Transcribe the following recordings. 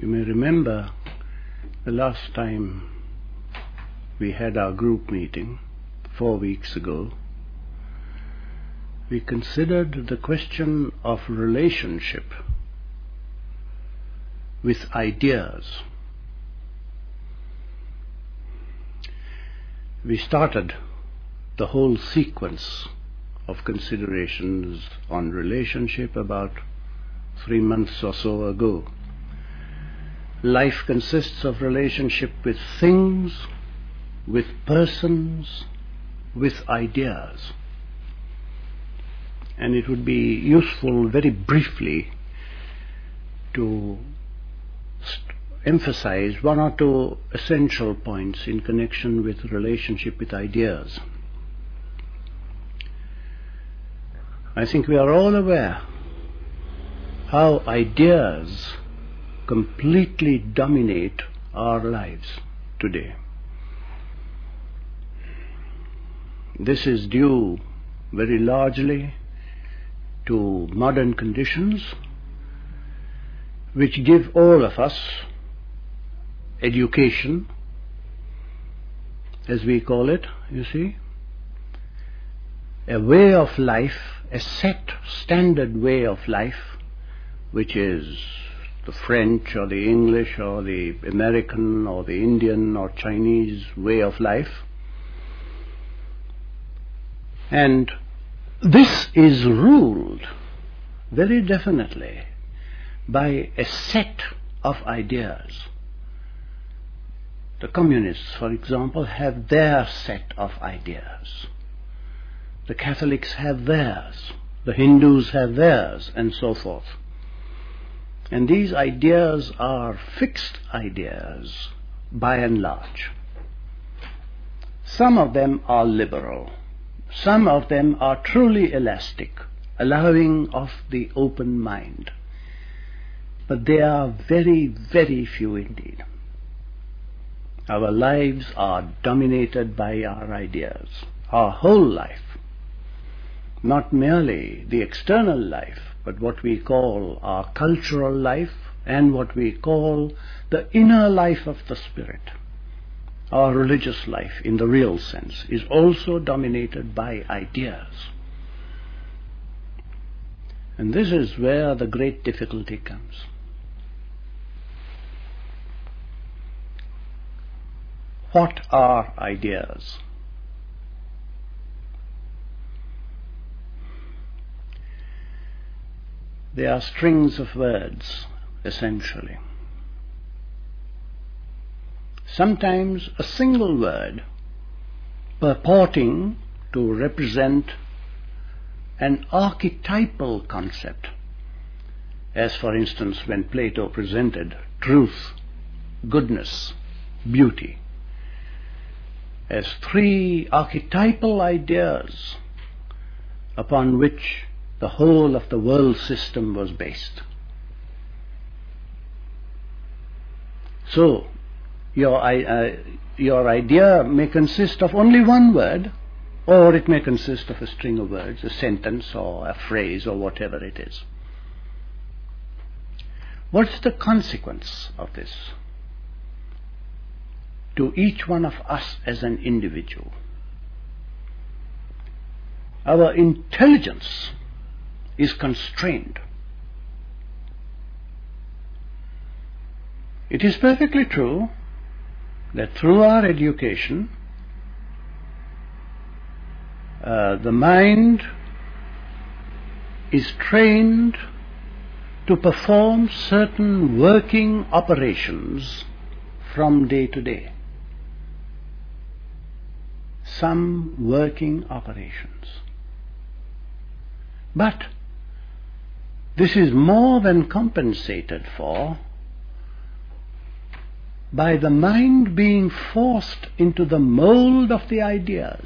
You may remember the last time we had our group meeting 4 weeks ago, we considered the question of relationship with ideas. We started the whole sequence of considerations on relationship about 3 months or so ago. Life consists of relationship with things, with persons, with ideas. And it would be useful very briefly to emphasize 1 or 2 essential points in connection with relationship with ideas. I think we are all aware how ideas completely dominate our lives today. This is due very largely to modern conditions which give all of us education, as we call it, you see, a way of life, a set standard way of life, which is the French or the English or the American or the Indian or Chinese way of life. And this is ruled very definitely by a set of ideas. The communists, for example, have their set of ideas. The Catholics have theirs. The Hindus have theirs, and so forth. And these ideas are fixed ideas by and large. Some of them are liberal. Some of them are truly elastic, allowing of the open mind. But they are very, very few indeed. Our lives are dominated by our ideas, our whole life. Not merely the external life, but what we call our cultural life and what we call the inner life of the spirit. Our religious life, in the real sense, is also dominated by ideas. And this is where the great difficulty comes. What are ideas? They are strings of words, essentially. Sometimes a single word purporting to represent an archetypal concept, as for instance when Plato presented truth, goodness, beauty, as 3 archetypal ideas upon which the whole of the world system was based. So, your idea may consist of only 1 word, or it may consist of a string of words, a sentence or a phrase or whatever it is. What's the consequence of this to each one of us as an individual? Our intelligence is constrained. It is perfectly true that through our education, the mind is trained to perform certain working operations from day to day. Some working operations. But this is more than compensated for by the mind being forced into the mold of the ideas.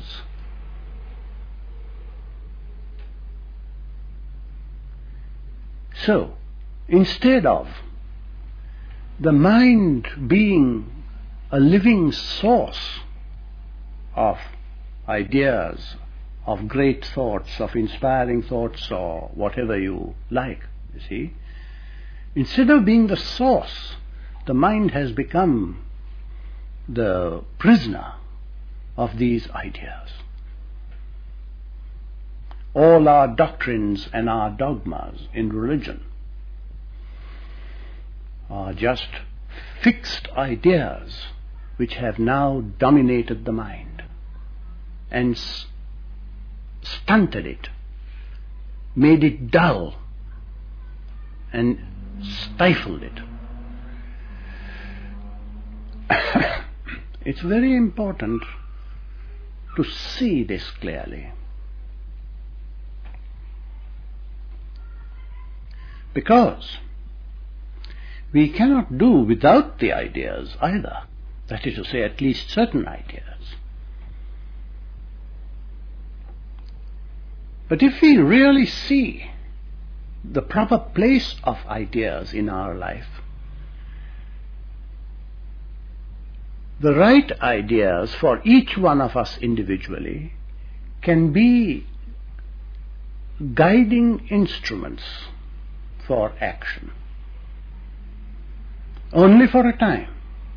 So, instead of the mind being a living source of ideas, of great thoughts, of inspiring thoughts, or whatever you like, you see, instead of being the source, the mind has become the prisoner of these ideas. All our doctrines and our dogmas in religion are just fixed ideas which have now dominated the mind and stunted it, made it dull and stifled it. It's very important to see this clearly, because we cannot do without the ideas either, that is to say, at least certain ideas. But if we really see the proper place of ideas in our life, the right ideas for each one of us individually can be guiding instruments for action, only for a time.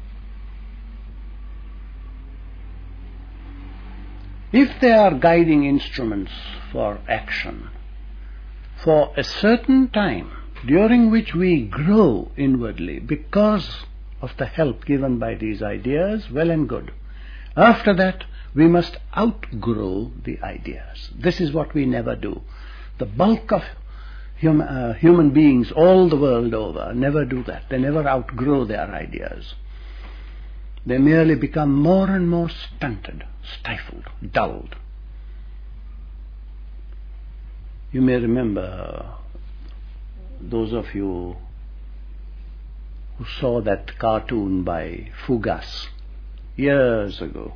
If they are guiding instruments for action for a certain time during which we grow inwardly because of the help given by these ideas, well and good. After that, we must outgrow the ideas. This is what we never do. The bulk of human beings all the world over never do that. They never outgrow their ideas. They merely become more and more stunted, stifled, dulled. You may remember, those of you who saw that cartoon by Fougas years ago,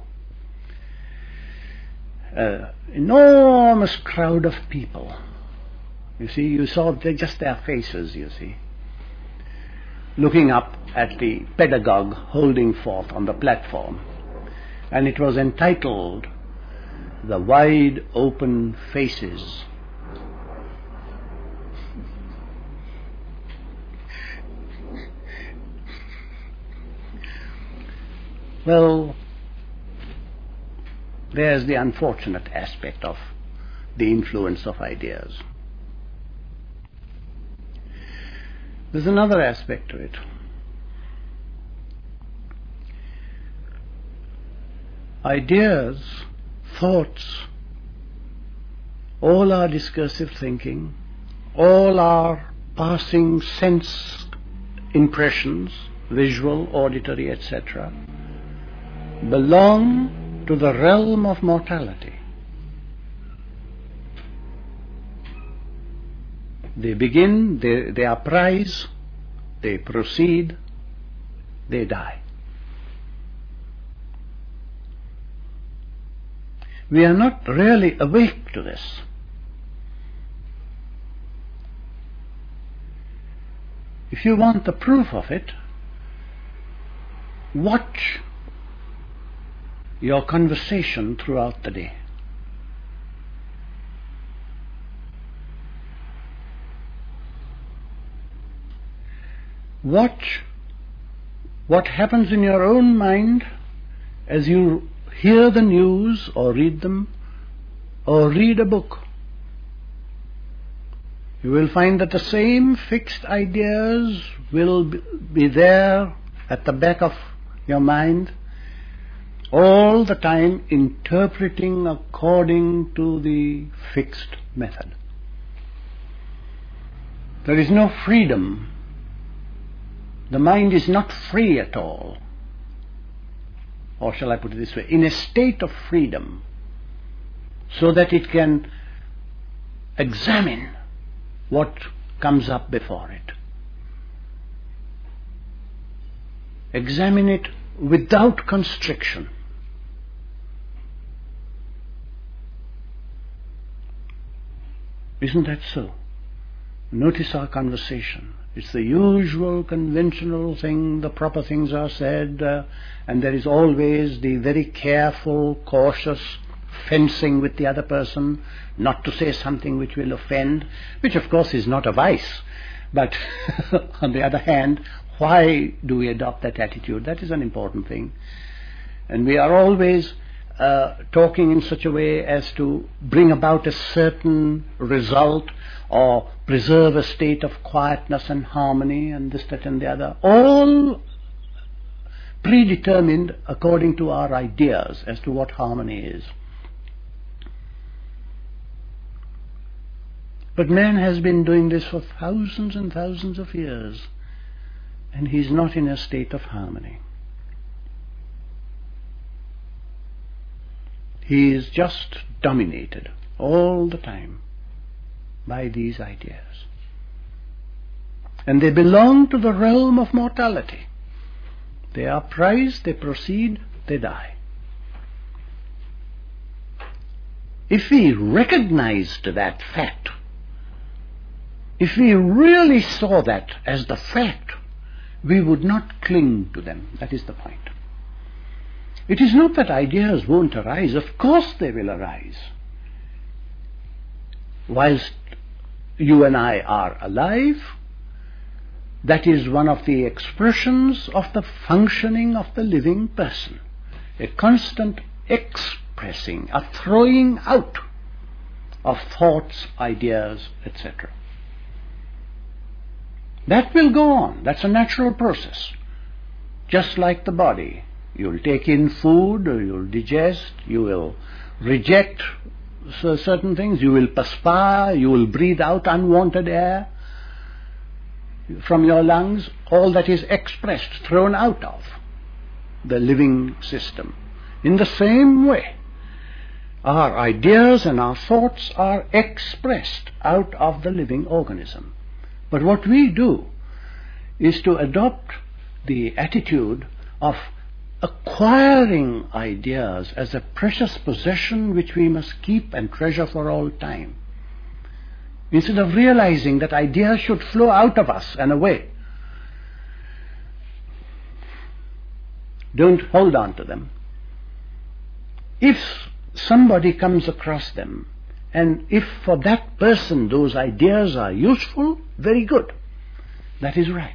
enormous crowd of people. You see, you saw just their faces, you see, looking up at the pedagogue holding forth on the platform. And it was entitled, "The Wide Open Faces." Well, there's the unfortunate aspect of the influence of ideas. There's another aspect to it. Ideas, thoughts, all our discursive thinking, all our passing sense impressions, visual, auditory, etc., belong to the realm of mortality. They begin, they uprise, they proceed, they die. We are not really awake to this. If you want the proof of it, watch your conversation throughout the day. Watch what happens in your own mind as you hear the news or read them or read a book. You will find that the same fixed ideas will be there at the back of your mind all the time, interpreting according to the fixed method. There is no freedom. The mind is not free at all. Or shall I put it this way, in a state of freedom, so that it can examine what comes up before it. Examine it without constriction. Isn't that so? Notice our conversation. It's the usual conventional thing, the proper things are said, and there is always the very careful, cautious fencing with the other person, not to say something which will offend, which of course is not a vice, but on the other hand, Why do we adopt that attitude? That is an important thing. And we are always talking in such a way as to bring about a certain result or preserve a state of quietness and harmony and this, that and the other. All predetermined according to our ideas as to what harmony is. But man has been doing this for thousands and thousands of years, and he is not in a state of harmony. He is just dominated all the time by these ideas. And they belong to the realm of mortality. They are prized, they proceed, they die. If we recognized that fact, if we really saw that as the fact, we would not cling to them. That is the point. It is not that ideas won't arise. Of course they will arise. Whilst you and I are alive, that is one of the expressions of the functioning of the living person. A constant expressing, a throwing out of thoughts, ideas, etc. That will go on. That's a natural process. Just like the body. You'll take in food, or you'll digest, you will reject certain things, you will perspire, you will breathe out unwanted air from your lungs. All that is expressed, thrown out of the living system. In the same way, our ideas and our thoughts are expressed out of the living organism. But what we do is to adopt the attitude of acquiring ideas as a precious possession which we must keep and treasure for all time. Instead of realizing that ideas should flow out of us and away. Don't hold on to them. If somebody comes across them, and if for that person those ideas are useful, very good. That is right.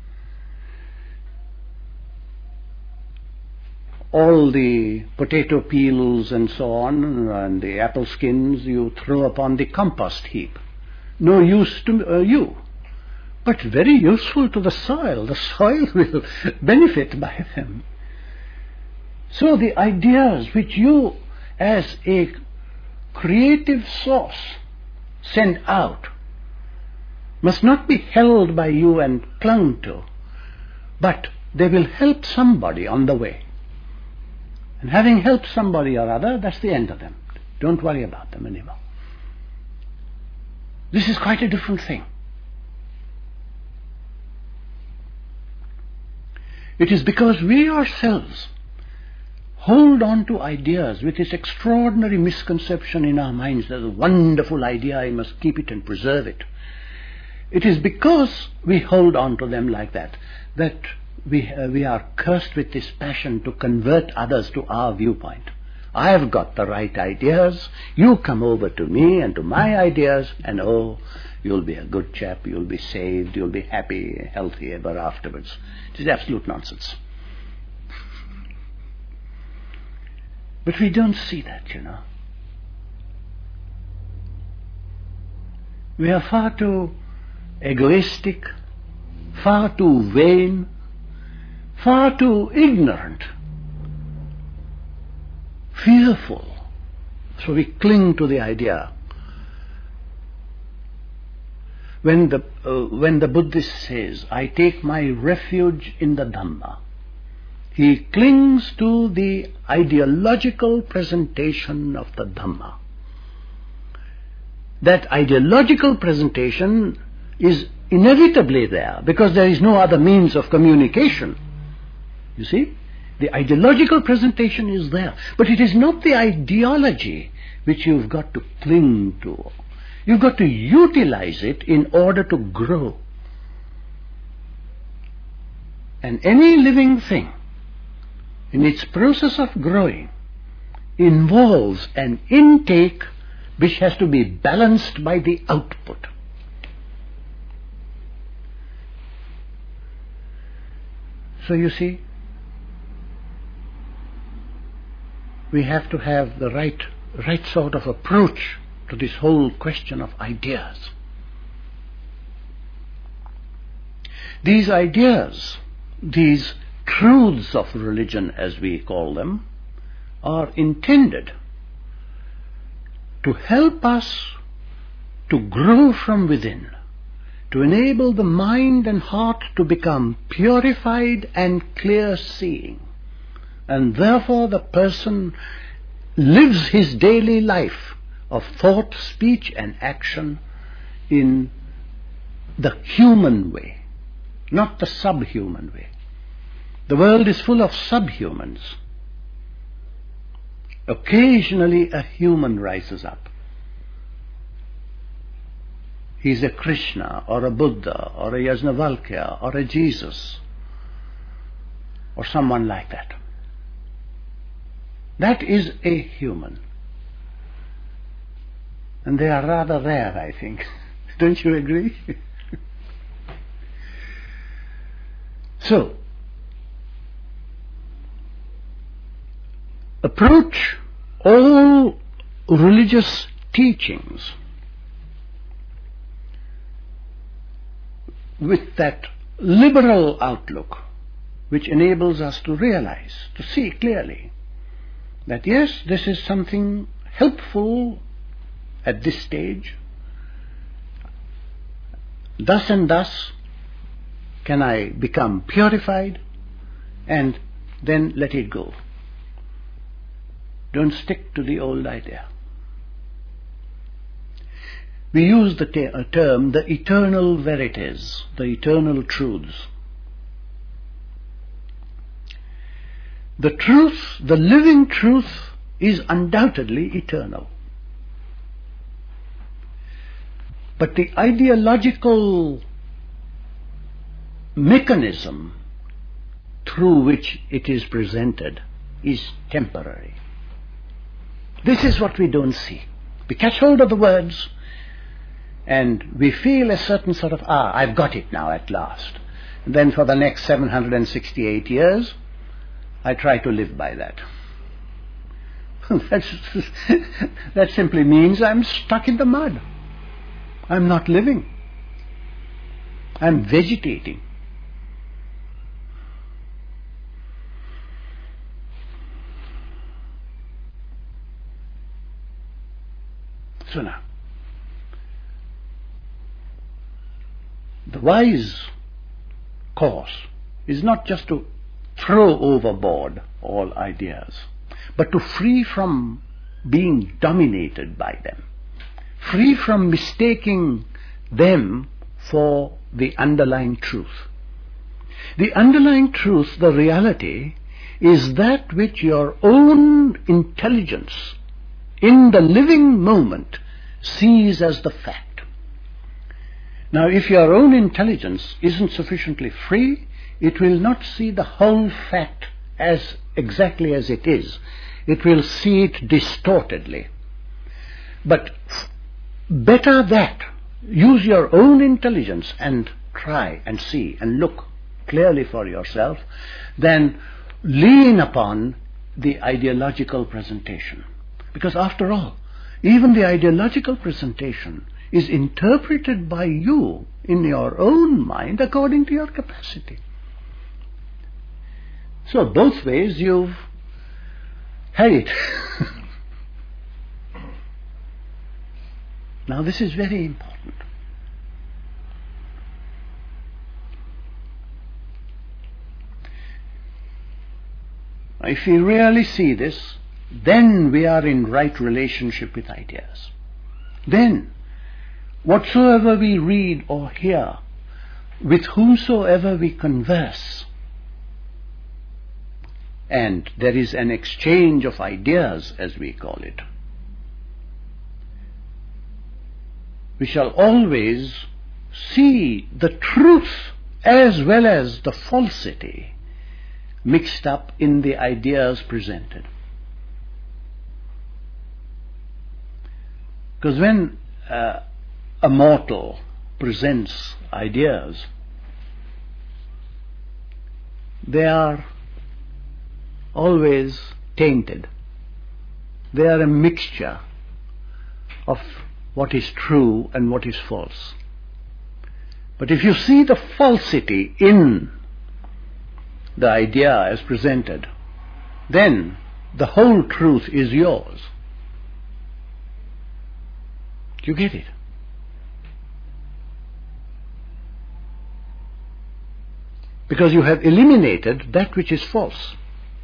All the potato peels and so on, and the apple skins you throw upon the compost heap. No use to you, but very useful to the soil. The soil will benefit by them. So the ideas which you as a creative source send out must not be held by you and clung to, but they will help somebody on the way. And having helped somebody or other, that's the end of them. Don't worry about them anymore. This is quite a different thing. It is because we ourselves hold on to ideas with this extraordinary misconception in our minds that a wonderful idea, I must keep it and preserve it. It is because we hold on to them like that, that we are cursed with this passion to convert others to our viewpoint. I have got the right ideas, you come over to me and to my ideas, and oh, you'll be a good chap, you'll be saved, you'll be happy, healthy ever afterwards. It is absolute nonsense. But we don't see that, you know. We are far too egoistic, far too vain, far too ignorant, fearful. So we cling to the idea. When the Buddhist says, I take my refuge in the Dhamma, he clings to the ideological presentation of the Dhamma. That ideological presentation is inevitably there because there is no other means of communication. You see? The ideological presentation is there. But it is not the ideology which you've got to cling to. You've got to utilize it in order to grow. And any living thing, in its process of growing, involves an intake which has to be balanced by the output. So you see, we have to have the right sort of approach to this whole question of ideas. These ideas, these truths of religion as we call them, are intended to help us to grow from within, to enable the mind and heart to become purified and clear-seeing. And therefore the person lives his daily life of thought, speech and action in the human way, not the subhuman way. The world is full of subhumans. Occasionally a human rises up. He's a Krishna or a Buddha or a Yajnavalkya or a Jesus or someone like that. That is a human. And they are rather rare, I think. Don't you agree? So, approach all religious teachings with that liberal outlook which enables us to realize, to see clearly that yes, this is something helpful at this stage. Thus and thus can I become purified, and then let it go. Don't stick to the old idea. We use the term the eternal verities, the eternal truths. The truth, the living truth, is undoubtedly eternal. But the ideological mechanism through which it is presented is temporary. This is what we don't see. We catch hold of the words and we feel a certain sort of, I've got it now at last. And then for the next 768 years, I try to live by that. That simply means I'm stuck in the mud. I'm not living. I'm vegetating. So now, the wise course is not just to throw overboard all ideas, but to free from being dominated by them, free from mistaking them for the underlying truth. The underlying truth, the reality, is that which your own intelligence in the living moment sees as the fact. Now, if your own intelligence isn't sufficiently free, it will not see the whole fact as exactly as it is. It will see it distortedly. But better that, use your own intelligence and try and see and look clearly for yourself, than lean upon the ideological presentation. Because after all, even the ideological presentation is interpreted by you in your own mind according to your capacity. So both ways you've had it. Now this is very important. If we really see this, then we are in right relationship with ideas. Then, whatsoever we read or hear, with whomsoever we converse, and there is an exchange of ideas, as we call it, we shall always see the truth as well as the falsity mixed up in the ideas presented. Because when a mortal presents ideas, they are always tainted. They are a mixture of what is true and what is false. But if you see the falsity in the idea as presented, then the whole truth is yours. Do you get it? Because you have eliminated that which is false.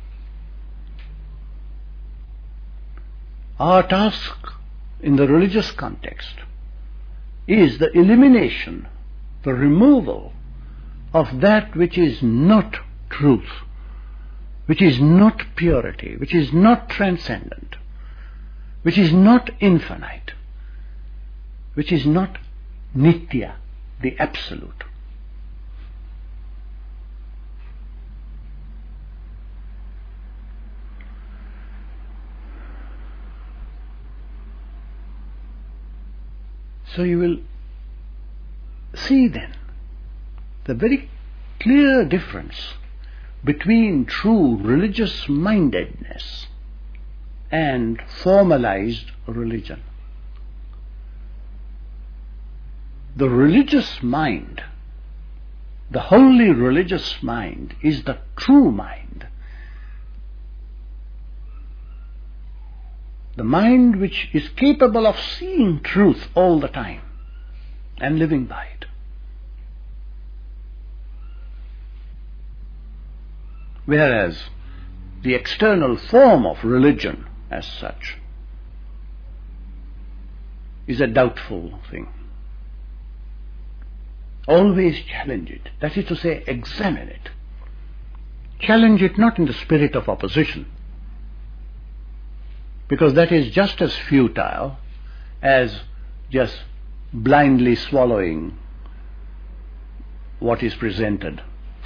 Our task in the religious context is the elimination, the removal of that which is not truth, which is not purity, which is not transcendent, which is not infinite, which is not nitya, the absolute. So you will see then the very clear difference between true religious mindedness and formalized religion. The religious mind, the wholly religious mind, is the true mind. The mind which is capable of seeing truth all the time and living by it. Whereas the external form of religion as such is a doubtful thing. Always challenge it. That is to say, examine it. Challenge it not in the spirit of opposition, because that is just as futile as just blindly swallowing what is presented.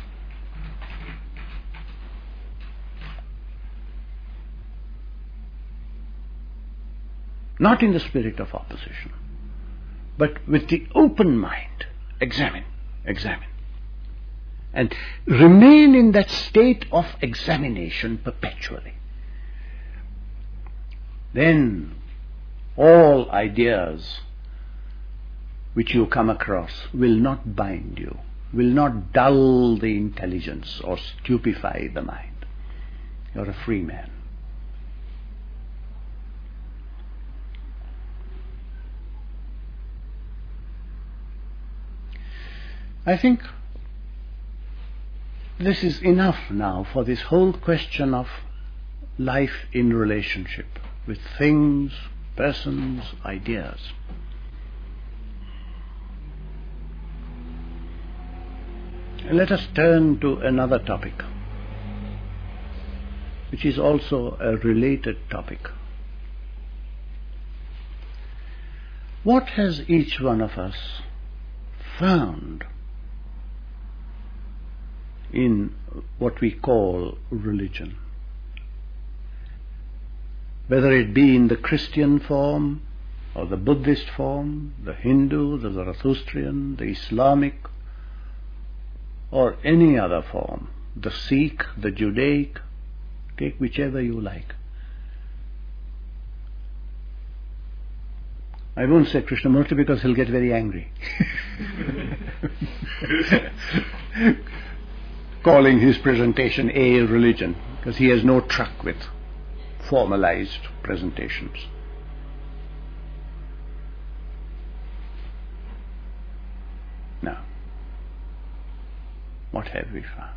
Not in the spirit of opposition, but with the open mind. Examine, examine. And remain in that state of examination perpetually. Then all ideas which you come across will not bind you, will not dull the intelligence or stupefy the mind. You're a free man. I think this is enough now for this whole question of life in relationship with things, persons, ideas. Let us turn to another topic, which is also a related topic. What has each one of us found in what we call religion? Whether it be in the Christian form, or the Buddhist form, the Hindu, the Zarathustrian, the Islamic, or any other form, the Sikh, the Judaic, take whichever you like. I won't say Krishnamurti because he'll get very angry. Calling his presentation a religion, because he has no truck with formalized presentations. Now, what have we found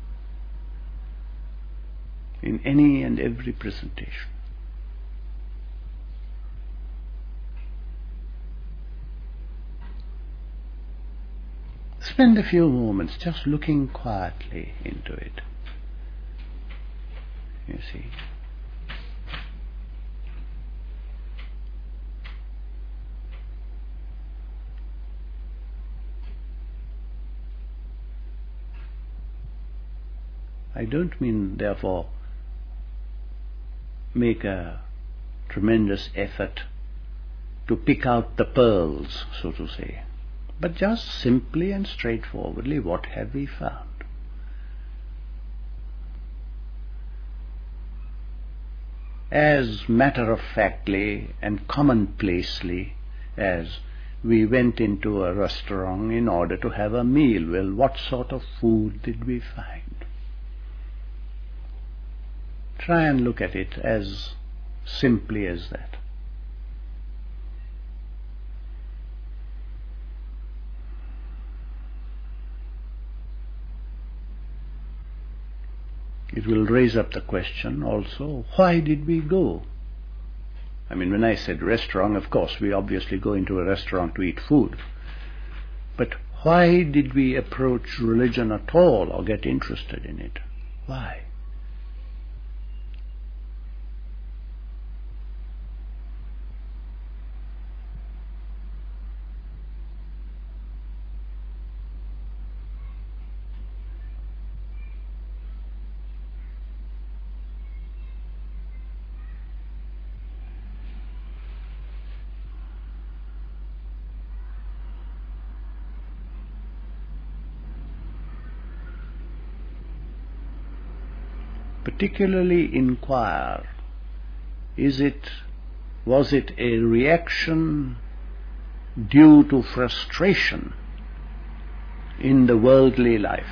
in any and every presentation? Spend a few moments just looking quietly into it. You see. I don't mean, therefore, make a tremendous effort to pick out the pearls, so to say, but just simply and straightforwardly, what have we found? as matter-of-factly and commonplacely as we went into a restaurant in order to have a meal. Well, what sort of food did we find? Try and look at it as simply as that. It will raise up the question also, why did we go? I mean, when I said restaurant, of course, we obviously go into a restaurant to eat food. But why did we approach religion at all or get interested in it? Why? Particularly inquire, was it a reaction due to frustration in the worldly life?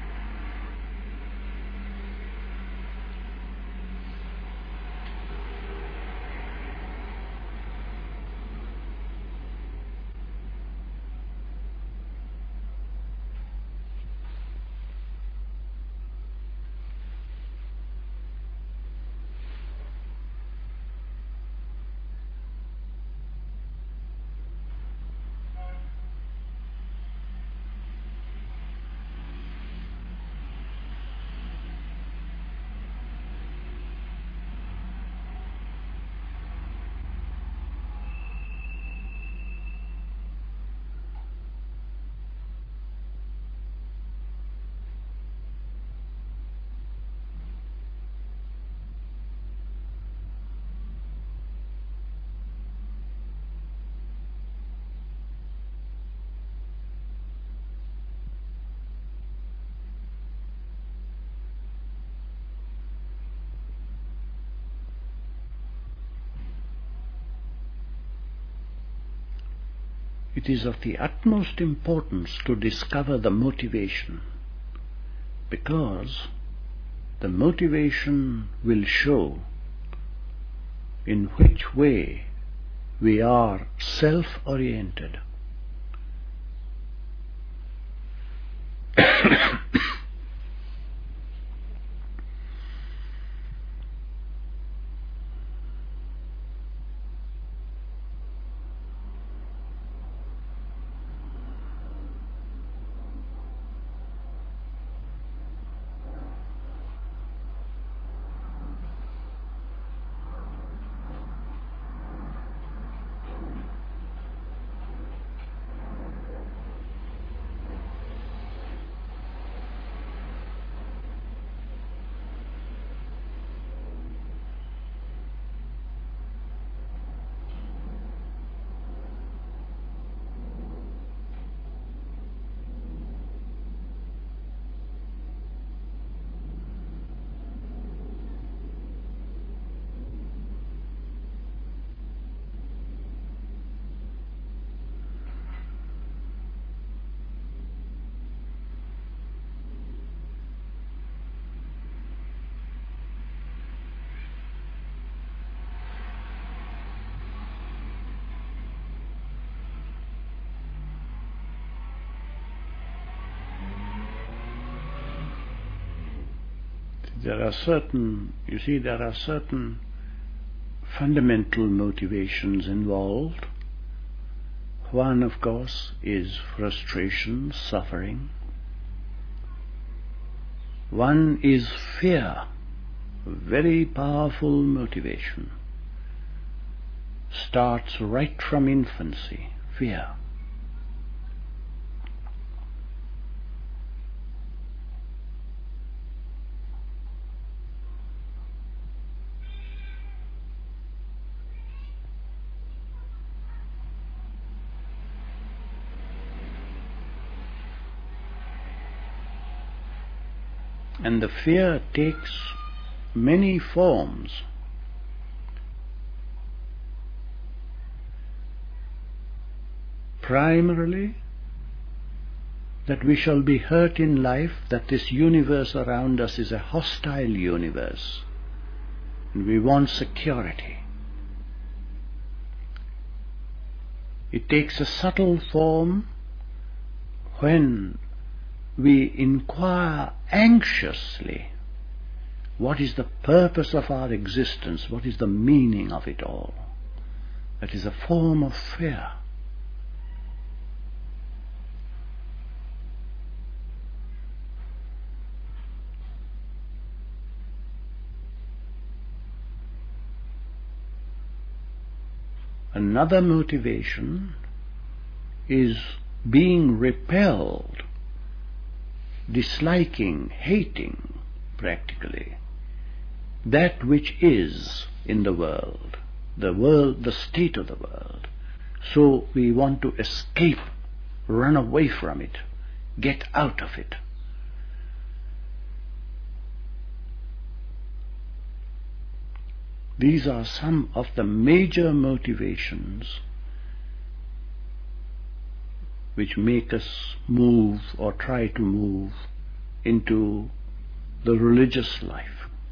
It is of the utmost importance to discover the motivation, because the motivation will show in which way we are self-oriented. There are certain fundamental motivations involved. One, of course, is frustration, suffering. One is fear, a very powerful motivation. Starts right from infancy, fear. And the fear takes many forms. primarily that we shall be hurt in life, that this universe around us is a hostile universe, and we want security. It takes a subtle form when we inquire anxiously, what is the purpose of our existence? What is the meaning of it all? That is a form of fear. Another motivation is being repelled, disliking, hating, practically, that which is in the world, the state of the world. So we want to escape, run away from it, get out of it. These are some of the major motivations which make us move or try to move into the religious life.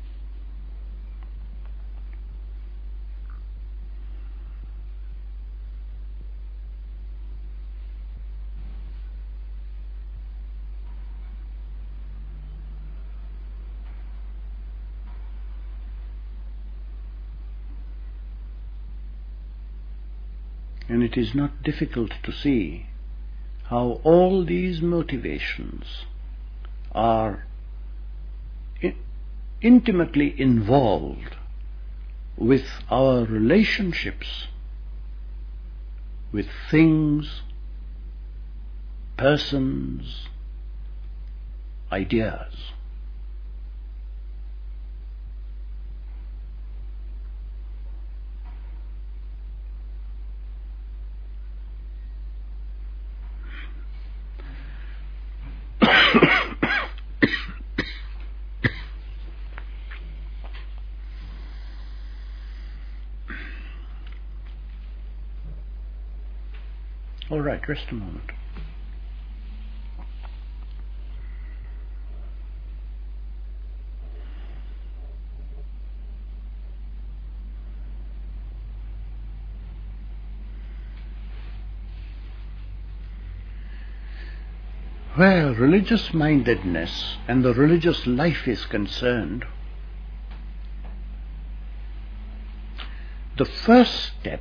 And it is not difficult to see how all these motivations are intimately involved with our relationships with things, persons, ideas. All right, rest a moment. Where religious mindedness and the religious life is concerned, the first step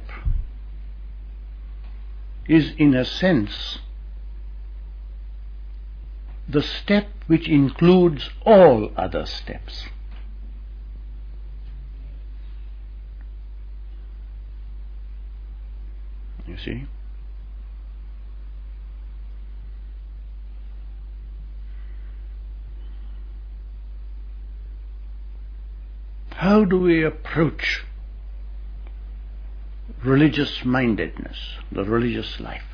is, in a sense, the step which includes all other steps. You see? How do we approach religious mindedness, the religious life?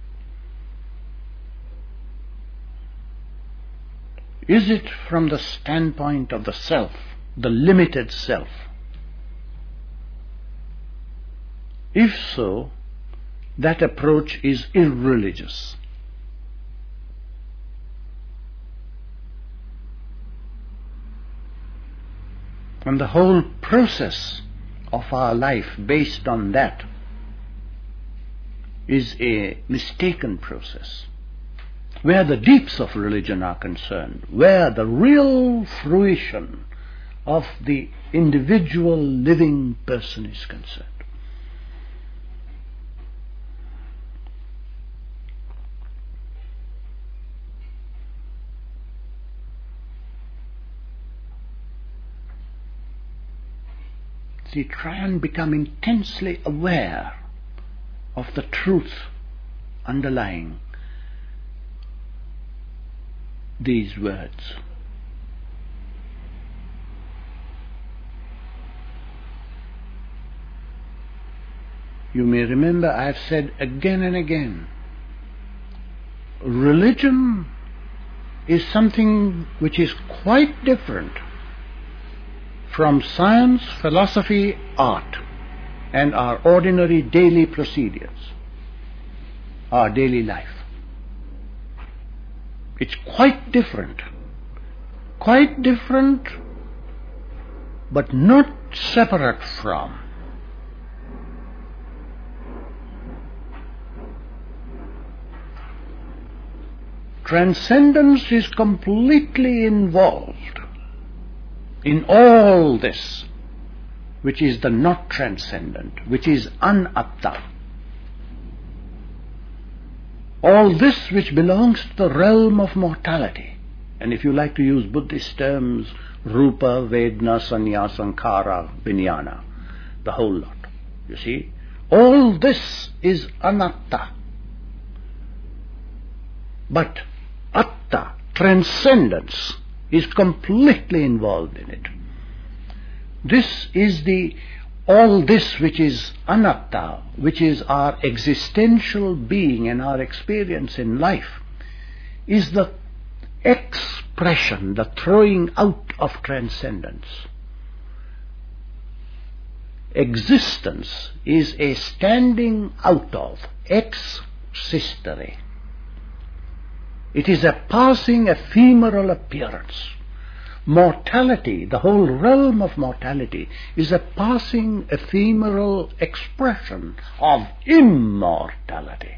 Is it from the standpoint of the self, the limited self? If so, that approach is irreligious. And the whole process of our life based on that is a mistaken process. Where the deeps of religion are concerned, where the real fruition of the individual living person is concerned. See, try and become intensely aware of the truth underlying these words. You may remember I have said again and again, religion is something which is quite different from science, philosophy, art, and our ordinary daily procedures. our daily life. It's quite different, but not separate from. Transcendence is completely involved in all this, which is the not transcendent, which is anatta. All this which belongs to the realm of mortality, and if you like to use Buddhist terms, rupa, vedana, sanya, sankhara, vijnana, the whole lot. You see, all this is anatta. But atta, transcendence, is completely involved in it. This is all this which is anatta, which is our existential being and our experience in life, is the expression, the throwing out of transcendence. Existence is a standing out of, ex sistere. It is a passing ephemeral appearance. Mortality, the whole realm of mortality, is a passing ephemeral expression of immortality.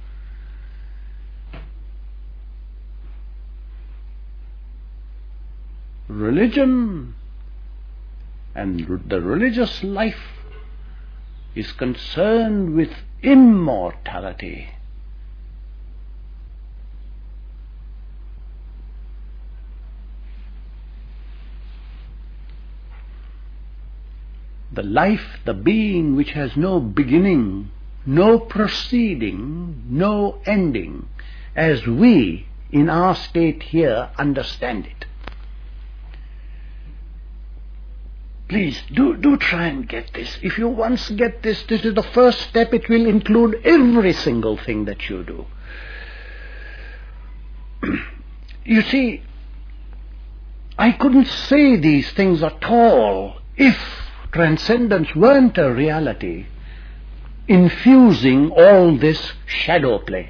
Religion and the religious life is concerned with immortality. The life, the being which has no beginning, no proceeding, no ending, as we in our state here understand it. Please, do try and get this. If you once get this, this is the first step. It will include every single thing that you do. You see, I couldn't say these things at all if transcendence weren't a reality infusing all this shadow play.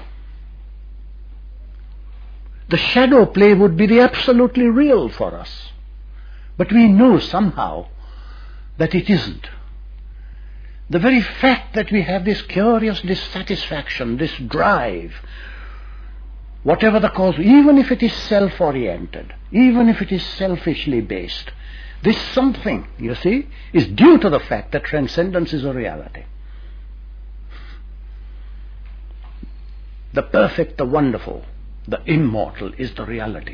The shadow play would be the absolutely real for us. But we know somehow that it isn't. The very fact that we have this curious dissatisfaction, this drive, whatever the cause, even if it is self-oriented, even if it is selfishly based, this something, you see, is due to the fact that transcendence is a reality. The perfect, the wonderful, the immortal is the reality.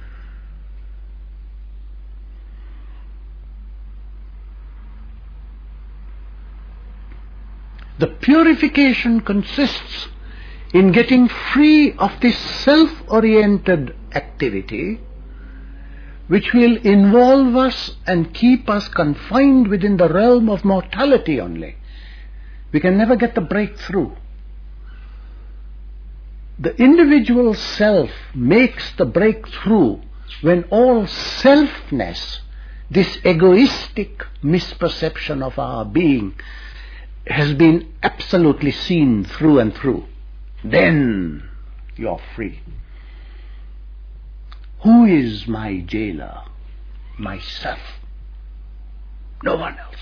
The purification consists in getting free of this self-oriented activity which will involve us and keep us confined within the realm of mortality only. We can never get the breakthrough. The individual self makes the breakthrough when all selfness, this egoistic misperception of our being, has been absolutely seen through and through. Then you're free. Who is my jailer? Myself. No one else.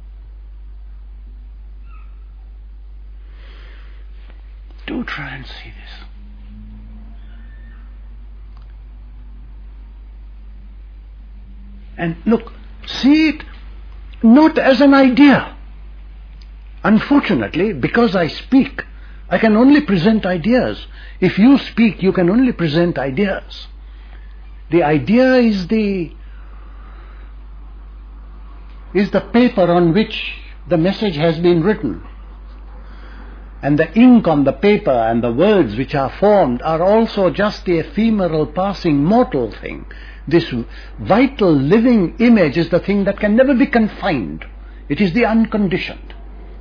Do try and see this. And look, see it not as an idea. Unfortunately, because I speak, I can only present ideas. If you speak, you can only present ideas. The idea is the paper on which the message has been written. And the ink on the paper and the words which are formed are also just the ephemeral, passing, mortal thing. This vital, living image is the thing that can never be confined. It is the unconditioned.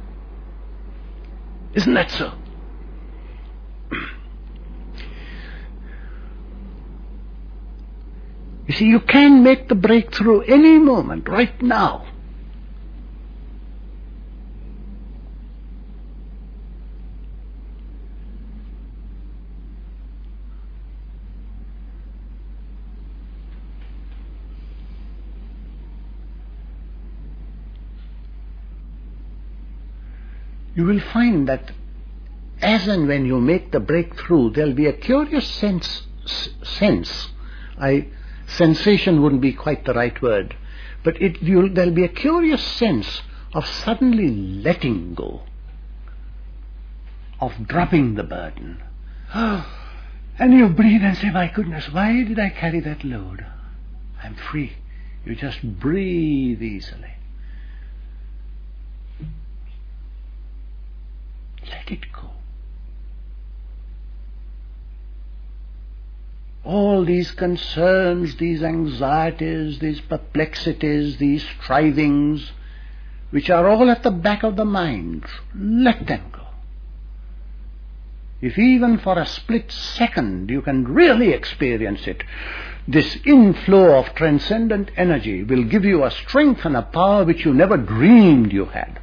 Isn't that so? You see, you can make the breakthrough any moment, right now. you will find that as and when you make the breakthrough, there'll be a curious sensation wouldn't be quite the right word, but there'll be a curious sense of suddenly letting go, of dropping the burden. And you breathe and say, my goodness, why did I carry that load? I'm free. You just breathe easily. Let it go. All these concerns, these anxieties, these perplexities, these strivings, which are all at the back of the mind, let them go. If even for a split second you can really experience it, this inflow of transcendent energy will give you a strength and a power which you never dreamed you had.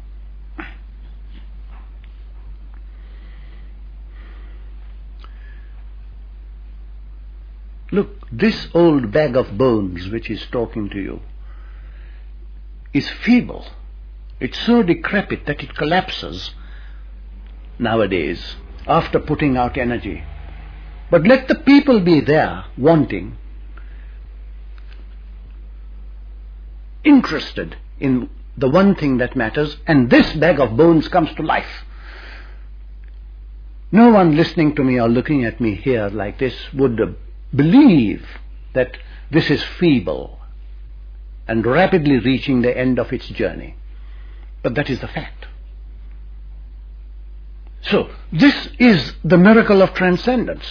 Look, this old bag of bones which is talking to you is feeble. It's so decrepit that it collapses nowadays after putting out energy. But let the people be there, wanting, interested in the one thing that matters, and this bag of bones comes to life. No one listening to me or looking at me here like this would believe that this is feeble and rapidly reaching the end of its journey. But that is the fact. So, this is the miracle of transcendence.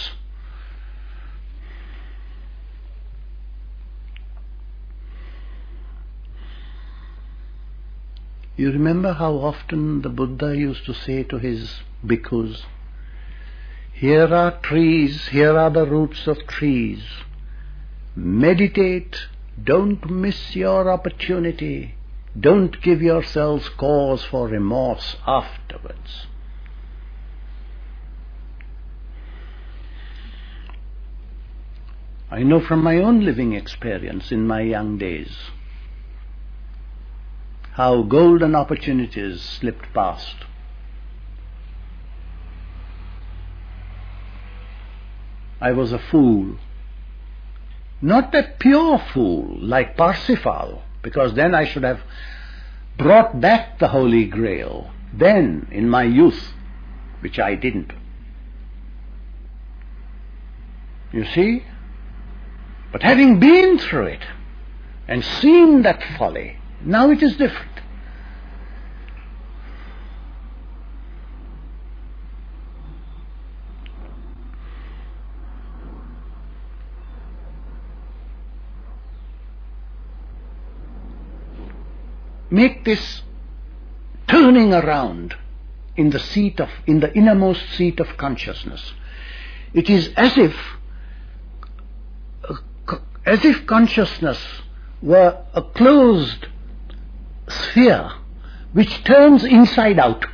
You remember how often the Buddha used to say to his bhikkhus, here are trees, here are the roots of trees. Meditate, don't miss your opportunity. Don't give yourselves cause for remorse afterwards. I know from my own living experience in my young days how golden opportunities slipped past. I was a fool. Not a pure fool like Parsifal, because then I should have brought back the Holy Grail then in my youth, which I didn't. You see? But having been through it and seen that folly, now it is different. Make this turning around in the innermost seat of consciousness. It is as if consciousness were a closed sphere which turns inside out.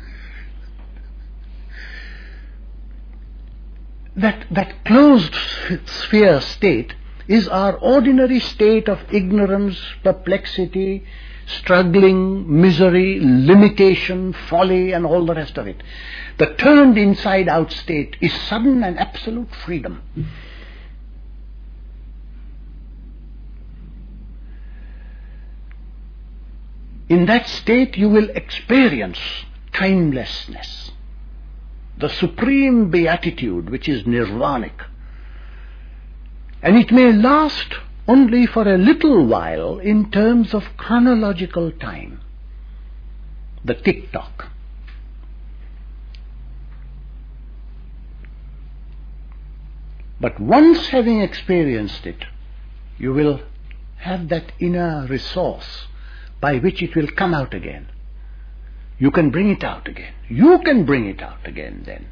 That closed sphere state is our ordinary state of ignorance, perplexity, struggling, misery, limitation, folly, and all the rest of it. The turned inside out state is sudden and absolute freedom. In that state you will experience timelessness, the supreme beatitude which is nirvanic. And it may last only for a little while in terms of chronological time, the tick-tock. But once having experienced it, you will have that inner resource by which it will come out again. You can bring it out again. You can bring it out again then.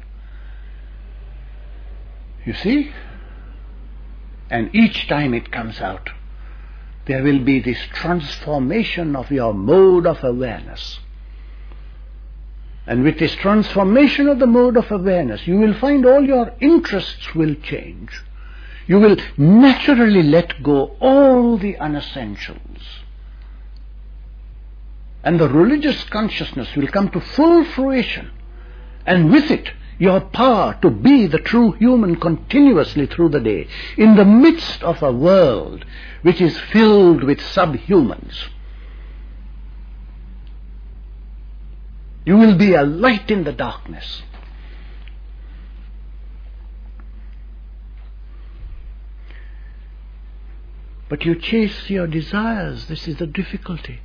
You see? And each time it comes out, there will be this transformation of your mode of awareness. And with this transformation of the mode of awareness, you will find all your interests will change. You will naturally let go all the unessentials. And the religious consciousness will come to full fruition. And with it, your power to be the true human continuously through the day, in the midst of a world which is filled with subhumans. You will be a light in the darkness. But you chase your desires. This is the difficulty.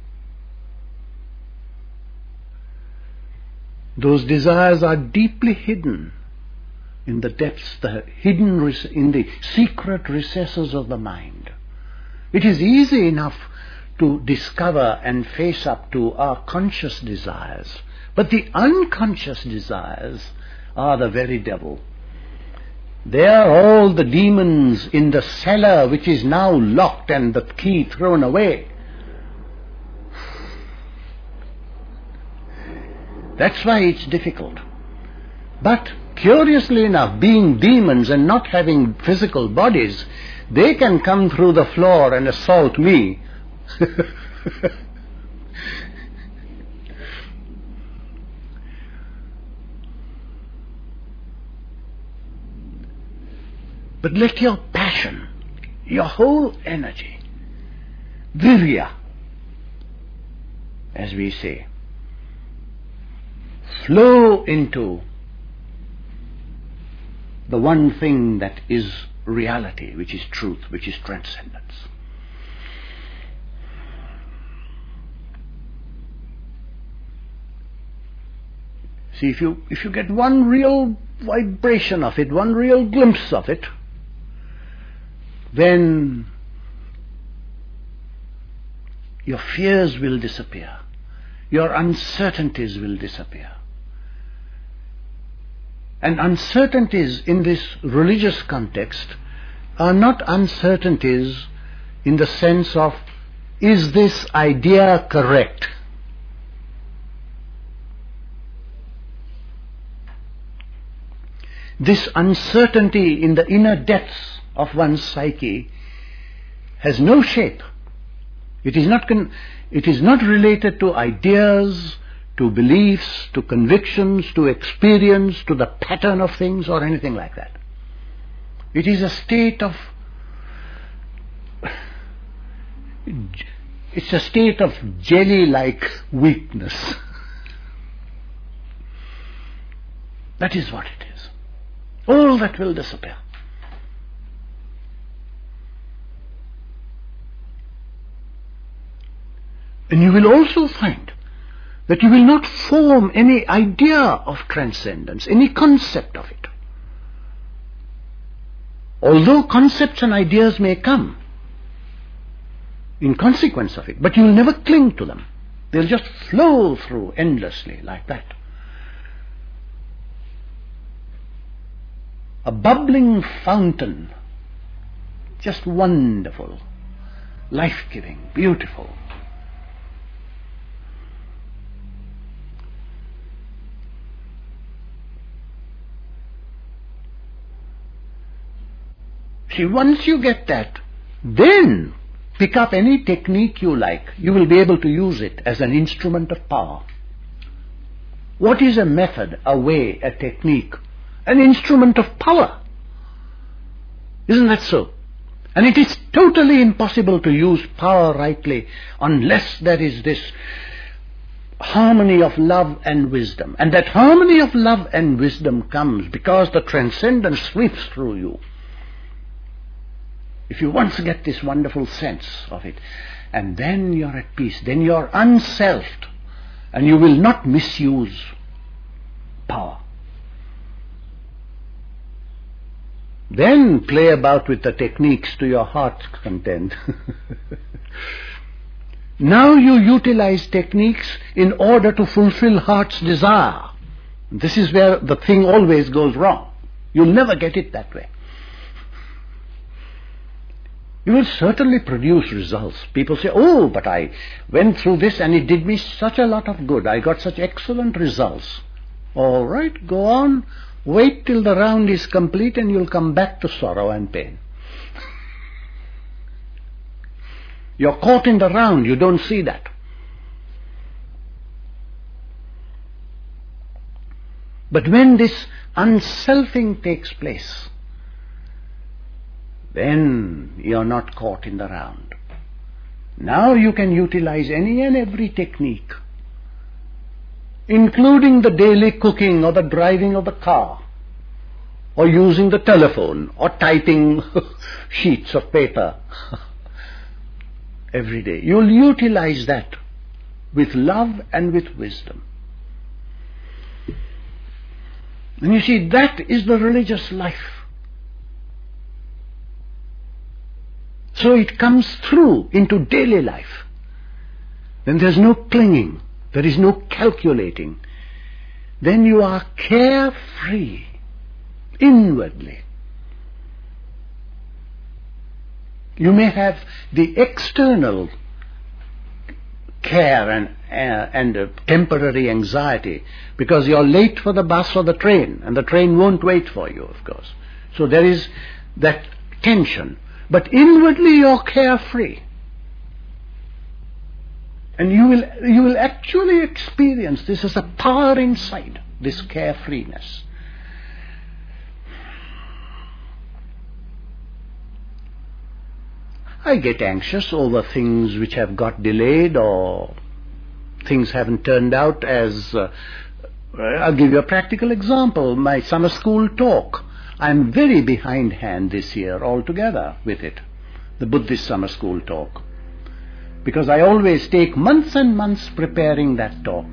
Those desires are deeply hidden in the depths, in the secret recesses of the mind. It is easy enough to discover and face up to our conscious desires, but the unconscious desires are the very devil. They are all the demons in the cellar which is now locked and the key thrown away. That's why it's difficult. But curiously enough, being demons and not having physical bodies, they can come through the floor and assault me. But let your passion, your whole energy, virya, as we say, flow into the one thing that is reality, which is truth, which is transcendence. See, if you get one real vibration of it, one real glimpse of it, then your fears will disappear. Your uncertainties will disappear. And uncertainties in this religious context are not uncertainties in the sense of, is this idea correct? This uncertainty in the inner depths of one's psyche has no shape. It is not related to ideas, to beliefs, to convictions, to experience, to the pattern of things or anything like that. It is a state of jelly-like weakness. That is what it is. All that will disappear. And you will also find that you will not form any idea of transcendence, any concept of it. Although concepts and ideas may come in consequence of it, but you will never cling to them. They'll just flow through endlessly like that. A bubbling fountain, just wonderful, life-giving, beautiful. See, once you get that, then pick up any technique you like. You will be able to use it as an instrument of power. What is a method, a way, a technique? An instrument of power. Isn't that so? And it is totally impossible to use power rightly unless there is this harmony of love and wisdom. And that harmony of love and wisdom comes because the transcendence sweeps through you. If you once get this wonderful sense of it, and then you're at peace, then you're unselfed, and you will not misuse power. Then play about with the techniques to your heart's content. Now you utilize techniques in order to fulfill heart's desire. This is where the thing always goes wrong. You'll never get it that way. You will certainly produce results. People say, oh, but I went through this and it did me such a lot of good. I got such excellent results. All right, go on. Wait till the round is complete and you'll come back to sorrow and pain. You're caught in the round. You don't see that. But when this unselfing takes place, then you're not caught in the round. Now you can utilize any and every technique, including the daily cooking or the driving of the car, or using the telephone, or typing sheets of paper every day. You'll utilize that with love and with wisdom. And you see, that is the religious life. So it comes through into daily life. Then there's no clinging, there is no calculating. Then you are carefree inwardly. You may have the external care and temporary anxiety because you're late for the bus or the train, and the train won't wait for you, of course. So there is that tension. But inwardly you're carefree. And you will actually experience this as a power inside, this carefreeness. I get anxious over things which have got delayed or things haven't turned out as... I'll give you a practical example. My summer school talk. I'm very behindhand this year altogether with it. The Buddhist summer school talk. Because I always take months and months preparing that talk.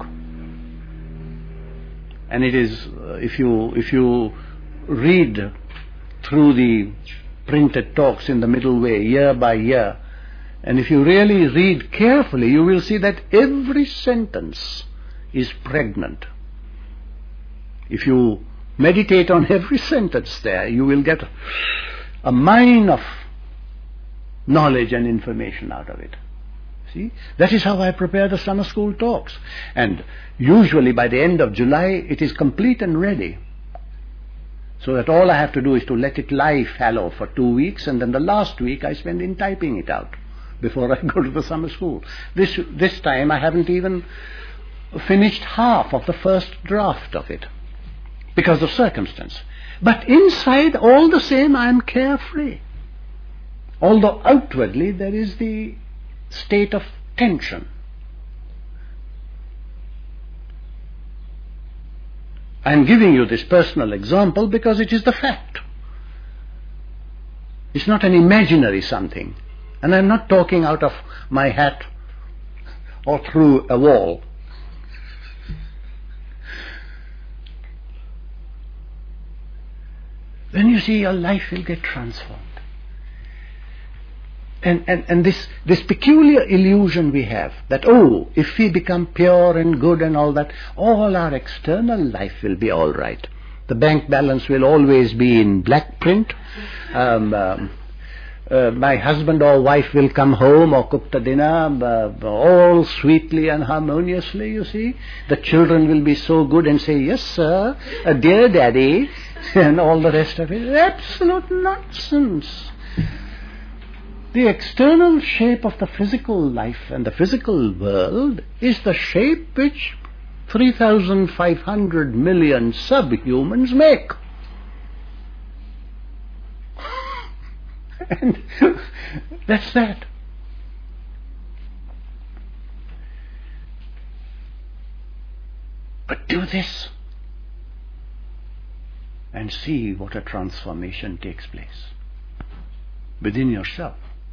And it is, if you read through the printed talks in the middle way, year by year, and if you really read carefully, you will see that every sentence is pregnant. If you meditate on every sentence there, you will get a mine of knowledge and information out of it. See? That is how I prepare the summer school talks. And usually by the end of July, it is complete and ready. So that all I have to do is to let it lie fallow for 2 weeks, and then the last week I spend in typing it out before I go to the summer school. This time I haven't even finished half of the first draft of it because of circumstance. But inside, all the same, I am carefree. Although outwardly there is the state of tension. I am giving you this personal example because it is the fact. It's not an imaginary something. And I am not talking out of my hat or through a wall. Then you see your life will get transformed. And this peculiar illusion we have that, oh, if we become pure and good and all that, all our external life will be all right. The bank balance will always be in black print. My husband or wife will come home or cook the dinner all sweetly and harmoniously, you see. The children will be so good and say, yes, sir, dear daddy, and all the rest of it. Absolute nonsense. The external shape of the physical life and the physical world is the shape which 3,500 million subhumans make. And that's that. But do this and see what a transformation takes place within yourself.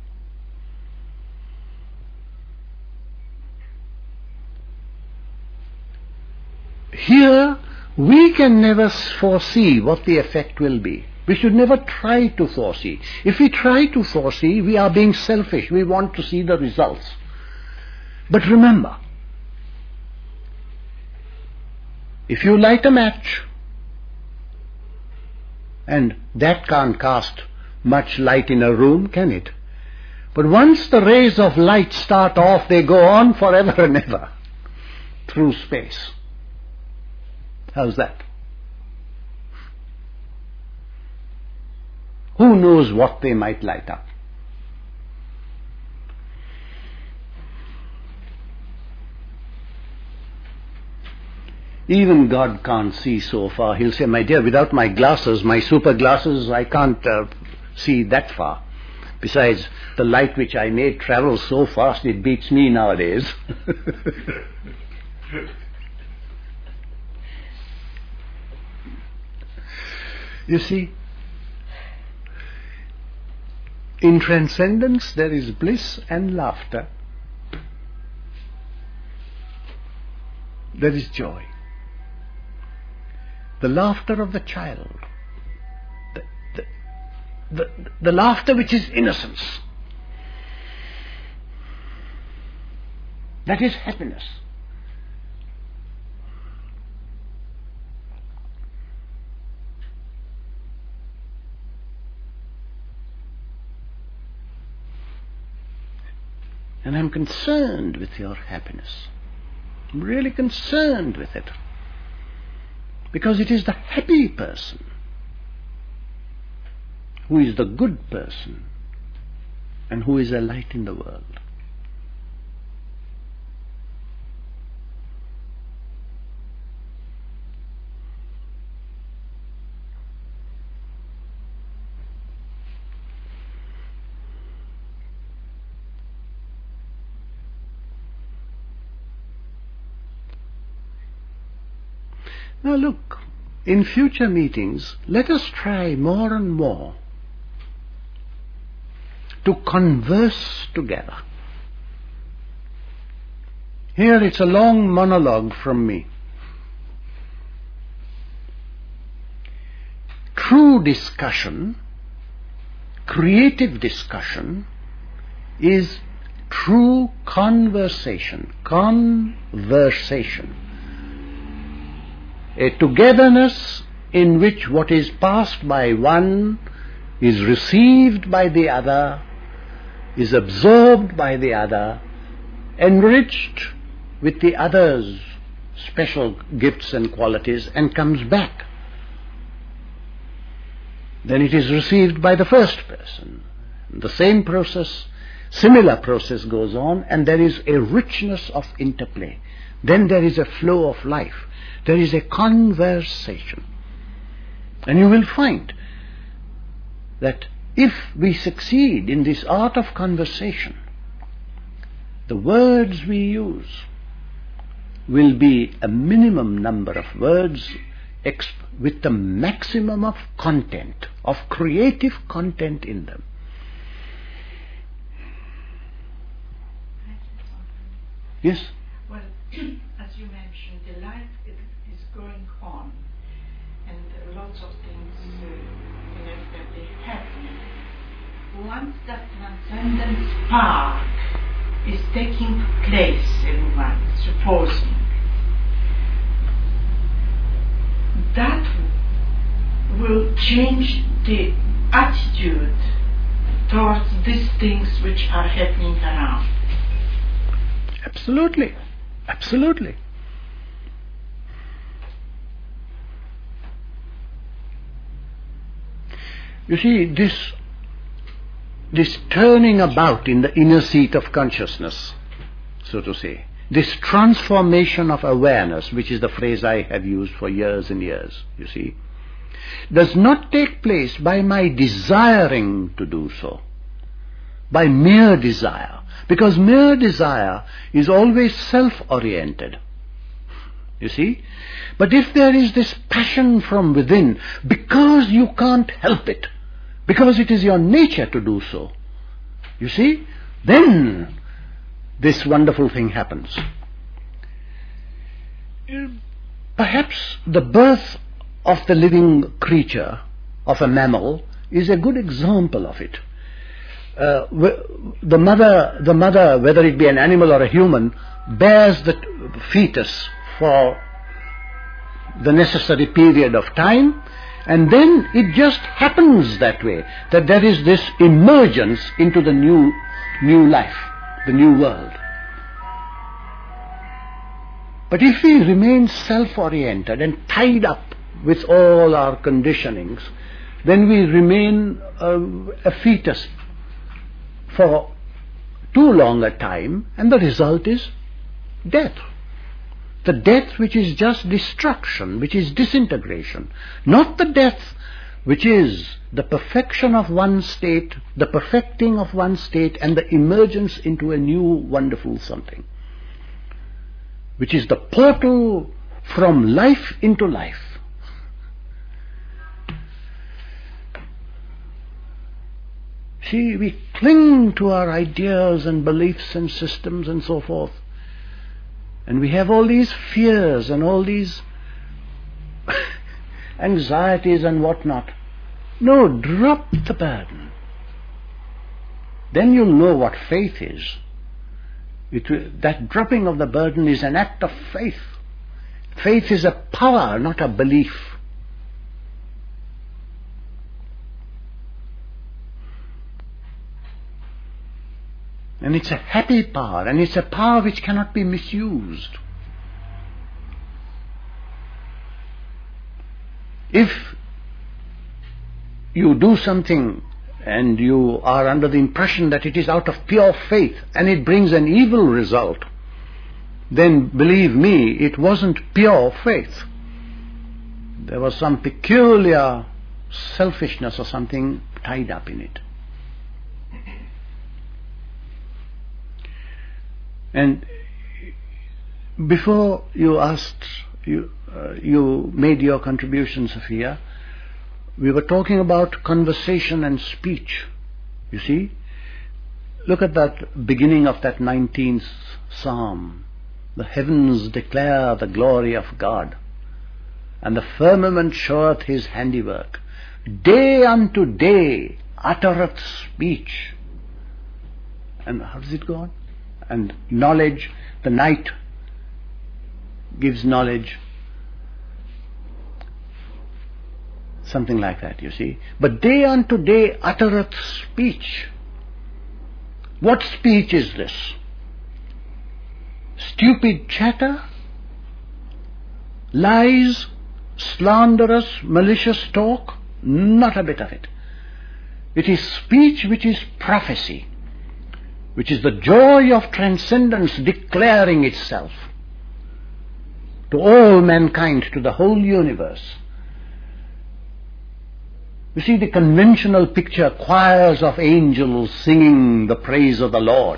Here, we can never foresee what the effect will be. We should never try to foresee. If we try to foresee, we are being selfish. We want to see the results. But remember, if you light a match, and that can't cast much light in a room, can it? But once the rays of light start off, they go on forever and ever through space. How's that? Who knows what they might light up? Even God can't see so far. He'll say, my dear, without my glasses, my super glasses, I can't see that far. Besides, the light which I made travels so fast, it beats me nowadays. You see, in transcendence there is bliss and laughter. There is joy. The laughter of the child. The laughter which is innocence. That is happiness. And I'm concerned with your happiness. I'm really concerned with it. Because it is the happy person who is the good person and who is a light in the world. Now look, in future meetings, let us try more and more to converse together. Here it's a long monologue from me. True discussion, creative discussion, is true conversation. Conversation. A togetherness in which what is passed by one is received by the other, is absorbed by the other, enriched with the other's special gifts and qualities, and comes back. Then it is received by the first person. The same process, similar process goes on, and there is a richness of interplay. Then there is a flow of life. There is a conversation. And you will find that if we succeed in this art of conversation, the words we use will be a minimum number of words with the maximum of content, of creative content in them. Yes? Well, as you mentioned, the life is going on, and lots of things inevitably happening. Once that transcendence spark is taking place in one, supposing, that will change the attitude towards these things which are happening around. Absolutely. Absolutely. You see, this turning about in the inner seat of consciousness, so to say, this transformation of awareness, which is the phrase I have used for years and years, you see, does not take place by my desiring to do so, by mere desire. Because mere desire is always self-oriented. You see? But if there is this passion from within, because you can't help it, because it is your nature to do so, you see, then this wonderful thing happens. Perhaps the birth of the living creature, of a mammal, is a good example of it. The mother, whether it be an animal or a human, bears the fetus for the necessary period of time, and then it just happens that way, that there is this emergence into the new life, the new world. But if we remain self-oriented and tied up with all our conditionings, then we remain a fetus for too long a time, and the result is death. The death which is just destruction, which is disintegration. Not the death which is the perfection of one state, the perfecting of one state and the emergence into a new wonderful something. Which is the portal from life into life. See, we cling to our ideas and beliefs and systems and so forth. And we have all these fears and all these anxieties and whatnot. No, drop the burden. Then you'll know what faith is. That dropping of the burden is an act of faith. Faith is a power, not a belief. And it's a happy power, and it's a power which cannot be misused. If you do something and you are under the impression that it is out of pure faith and it brings an evil result, then believe me, it wasn't pure faith. There was some peculiar selfishness or something tied up in it. And before you asked, you made your contribution, Sophia, we were talking about conversation and speech. You see? Look at that beginning of that 19th Psalm. The heavens declare the glory of God, and the firmament showeth his handiwork. Day unto day uttereth speech. And how does it go on? And knowledge, the night gives knowledge. Something like that, you see. But day unto day uttereth speech. What speech is this? Stupid chatter? Lies? Slanderous, malicious talk? Not a bit of it. It is speech which is prophecy, which is the joy of transcendence declaring itself to all mankind, to the whole universe. You see the conventional picture, choirs of angels singing the praise of the Lord.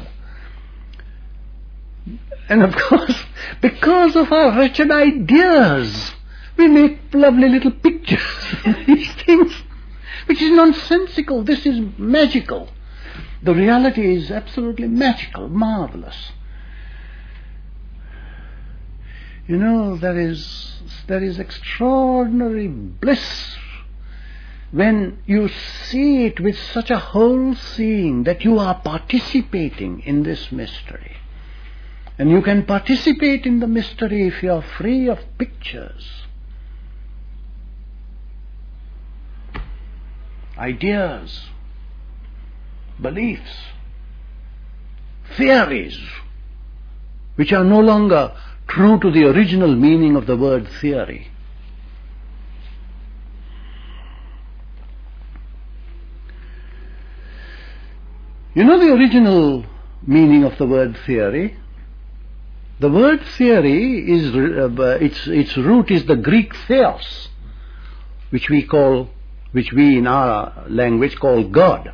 And of course, because of our wretched ideas, we make lovely little pictures of these things, which is nonsensical. This is magical. The reality is absolutely magical, marvelous. You know, there is extraordinary bliss when you see it with such a whole seeing that you are participating in this mystery. And you can participate in the mystery if you are free of pictures, ideas, beliefs, theories, which are no longer true to the original meaning of the word theory. You know the original meaning of the word theory? The word theory is its root is the Greek theos, which we in our language call God.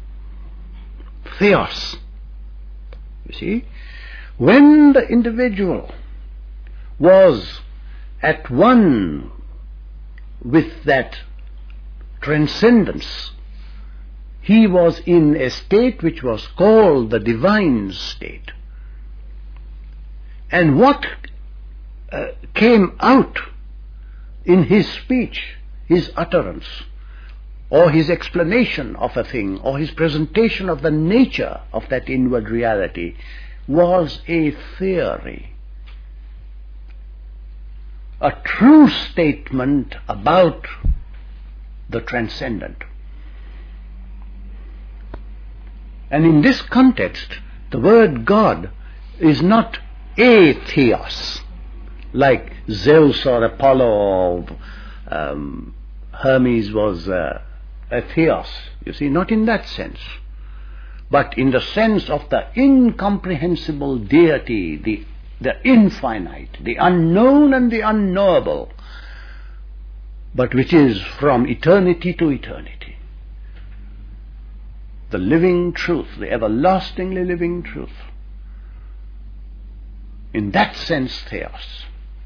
Theos. You see, when the individual was at one with that transcendence, he was in a state which was called the divine state. And what came out in his speech, his utterance, or his explanation of a thing, or his presentation of the nature of that inward reality, was a theory. A true statement about the transcendent. And in this context, the word God is not a theos, like Zeus or Apollo or Hermes was a theos, you see, not in that sense, but in the sense of the incomprehensible deity, the the infinite, the unknown and the unknowable, but which is from eternity to eternity. The living truth, the everlastingly living truth. In that sense, theos.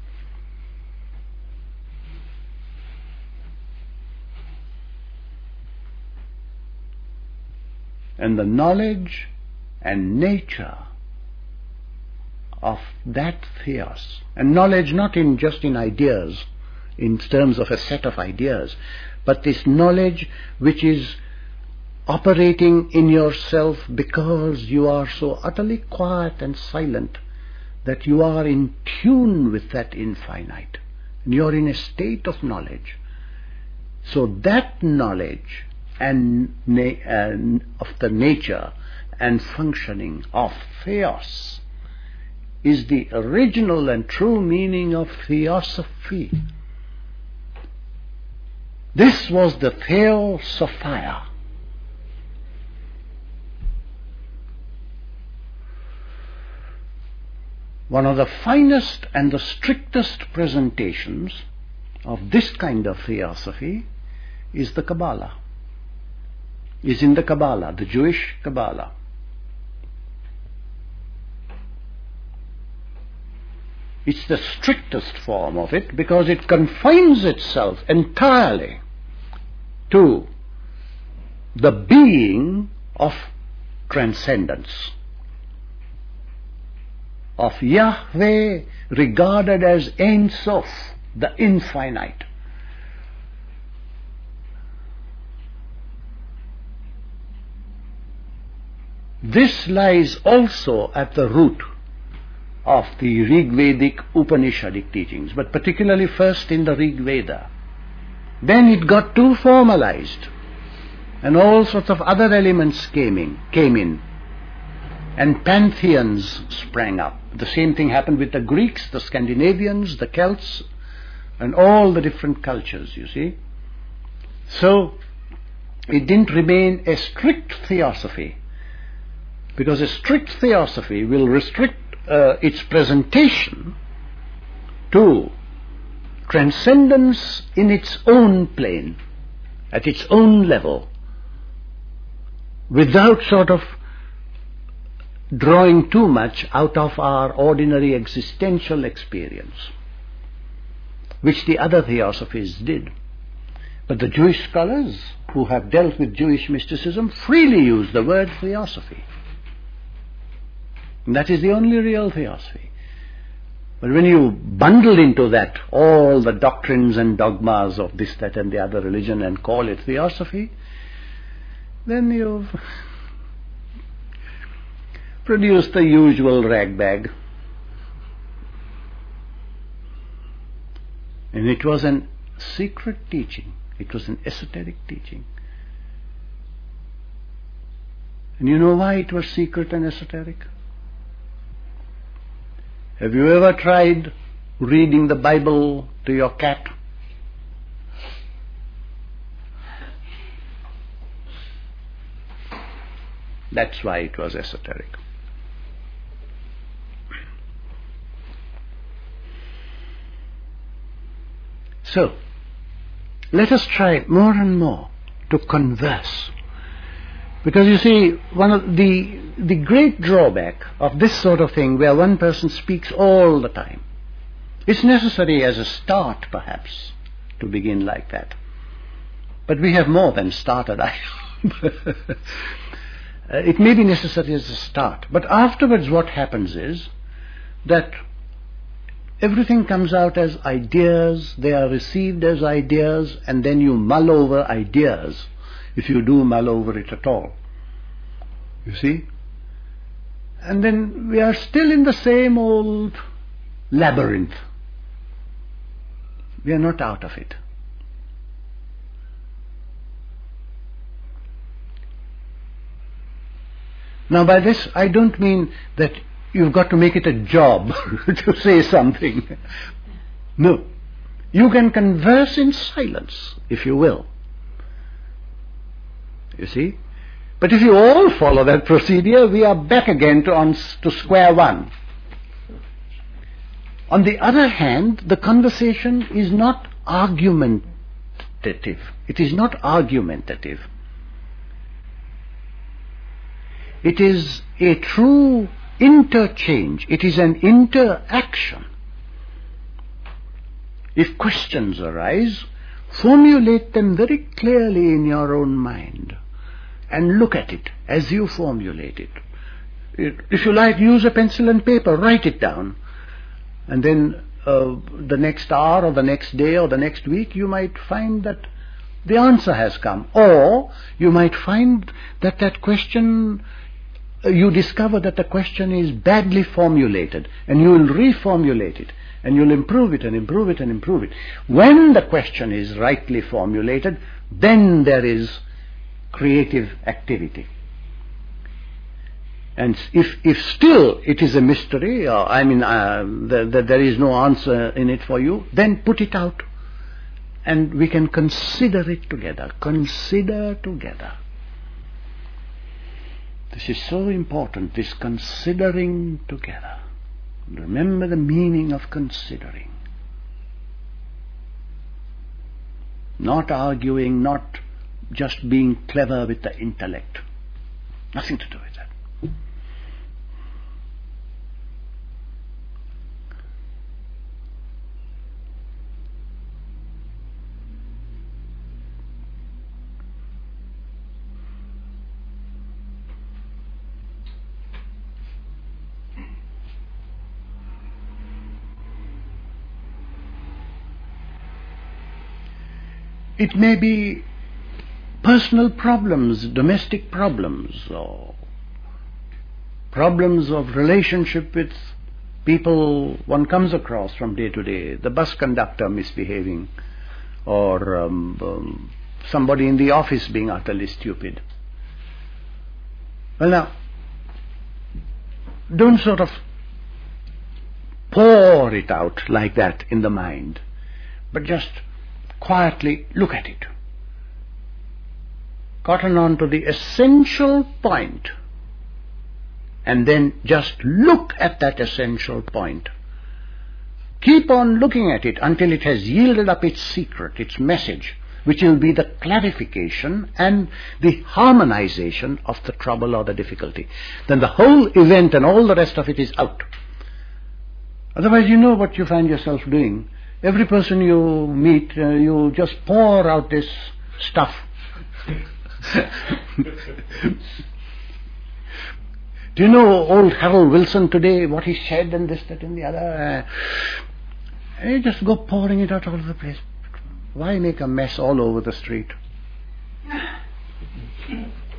And the knowledge and nature of that theos, and knowledge not in just in ideas, in terms of a set of ideas, but this knowledge which is operating in yourself because you are so utterly quiet and silent that you are in tune with that infinite, and you are in a state of knowledge. So that knowledge and of the nature and functioning of theos is the original and true meaning of theosophy. This was the Theosophia. One of the finest and the strictest presentations of this kind of theosophy is the Kabbalah. Is in the Kabbalah, the Jewish Kabbalah. It's the strictest form of it because it confines itself entirely to the being of transcendence, of Yahweh regarded as Ein Sof, the infinite. This lies also at the root of the Rig Vedic Upanishadic teachings, but particularly first in the Rig Veda. Then it got too formalized, and all sorts of other elements came in, and pantheons sprang up. The same thing happened with the Greeks, the Scandinavians, the Celts, and all the different cultures, you see. So it didn't remain a strict theosophy, because a strict theosophy will restrict its presentation to transcendence in its own plane, at its own level, without sort of drawing too much out of our ordinary existential experience, which the other theosophies did. But the Jewish scholars who have dealt with Jewish mysticism freely use the word theosophy. And that is the only real theosophy. But when you bundle into that all the doctrines and dogmas of this, that and the other religion and call it theosophy, then you've produced the usual ragbag. And it was an secret teaching. It was an esoteric teaching. And you know why it was secret and esoteric? Have you ever tried reading the Bible to your cat? That's why it was esoteric. So, let us try more and more to converse. Because you see, one of the great drawback of this sort of thing, where one person speaks all the time, it's necessary as a start perhaps to begin like that. But we have more than started. It may be necessary as a start. But afterwards what happens is that everything comes out as ideas, they are received as ideas, and then you mull over ideas, if you do mull over it at all. You see? And then we are still in the same old labyrinth. We are not out of it. Now by this I don't mean that you've got to make it a job to say something. No. You can converse in silence, if you will. You see? But if you all follow that procedure, we are back again to square one. On the other hand, the conversation is not argumentative. It is not argumentative. It is a true interchange. It is an interaction. If questions arise, formulate them very clearly in your own mind and look at it as you formulate it. If you like, use a pencil and paper, write it down. And then the next hour or the next day or the next week, you might find that the answer has come. Or you might find that that question, you discover that the question is badly formulated, and you will reformulate it, and you'll improve it and improve it and improve it. When the question is rightly formulated, then there is creative activity. And if still it is a mystery, or there is no answer in it for you, then put it out, and we can consider it together. Consider together. This is so important, this considering together. Remember the meaning of considering. Not arguing, not just being clever with the intellect. Nothing to do with that. It may be personal problems, domestic problems, or problems of relationship with people one comes across from day to day, the bus conductor misbehaving, or somebody in the office being utterly stupid. Well, now, don't sort of pour it out like that in the mind, but just quietly look at it. Cotton on to the essential point, and then just look at that essential point. Keep on looking at it until it has yielded up its secret, its message, which will be the clarification and the harmonization of the trouble or the difficulty. Then the whole event and all the rest of it is out. Otherwise, you know what you find yourself doing. Every person you meet, you just pour out this stuff. Do you know old Harold Wilson today, what he said and this, that and the other? You just go pouring it out all over the place. Why make a mess all over the street?